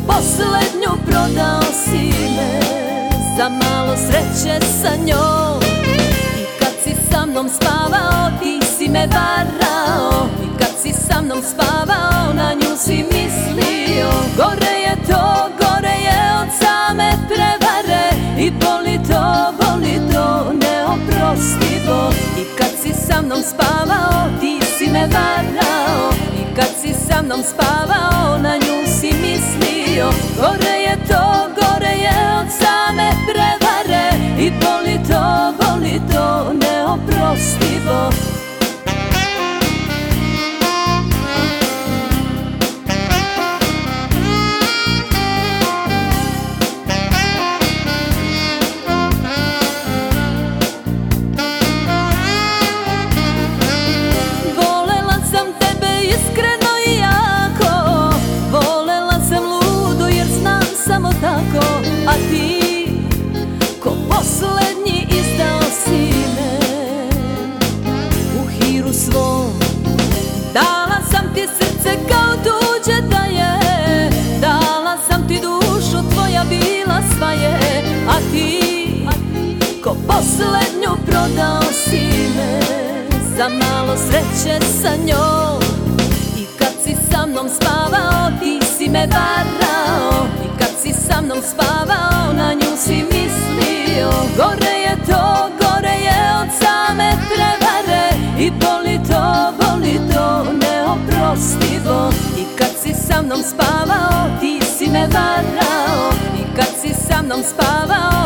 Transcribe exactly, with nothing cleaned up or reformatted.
poslednju prodao si me za malo sreće sa njom. I kad si sa mnom spavao ti si me varao, i kad si sa mnom spavao na nju si mislio. Gore je to, gore je od same prevare, i boli to, boli to neoprostivo. I kad si sa mnom spavao ti si me varao, i kad si sa mnom spavao na nju si mislio. Gore je to, gore je od same prevare, i boli to, boli to neoprostivo. A ti, ko poslednji izdao si me u hiru svom. Dala sam ti srce kao tuđe da je, dala sam ti dušu, tvoja bila sva je. A ti, ko poslednju prodao si me za malo sreće sa njom. I kad si sa mnom spavao ti si me varao, i kad si sa mnom spavao na nju si mislio. Gore je to, gore je od same prevare, i boli to, boli to neoprostivo. I kad si sa mnom spavao ti si me varao, i kad si sa mnom spavao